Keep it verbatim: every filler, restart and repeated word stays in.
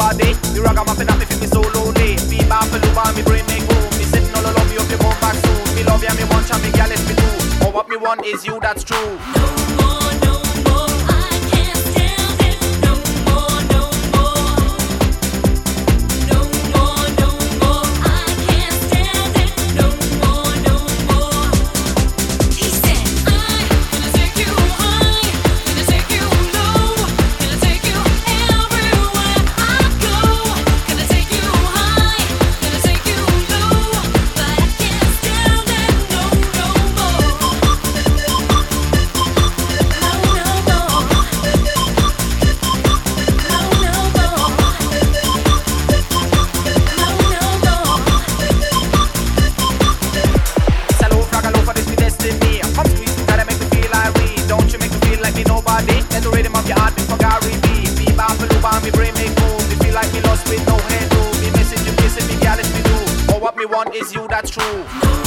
nobody. You ragamuffin up, me feel me so lonely. Be bad for Luba, me brain make room. Me sitting all alone, me hope you come back soon. Me love ya, me want ya, me gal, it's me too. But what me want is you, that's true. No more, no more, I can't stand it. No more, no more. No more, no more, I can't stand it. No more, no more. He said, I'm gonna take you high, gonna take you low, gonna take you everywhere I go. Gonna take you high, gonna take you low, but I can't stand it. No, no more. No, no more. No, no more. Hello, fragalo for this, me destiny. Come squeeze, gotta make me feel irate. Don't you make me feel like me nobody. Let the rhythm of your heart be for Gary B. Be bad for Luba, me brain make move. Me feel like me lost with no head room. Me message you kissing me, gal, it's me do. But what me want is you, that's true.